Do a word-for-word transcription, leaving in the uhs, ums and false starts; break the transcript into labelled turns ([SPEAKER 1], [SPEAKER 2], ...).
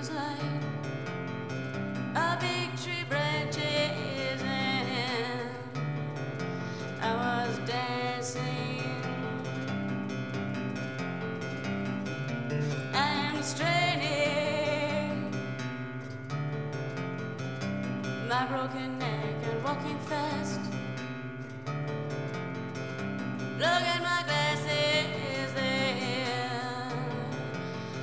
[SPEAKER 1] was like a big tree branches, and I was dancing and straining my broken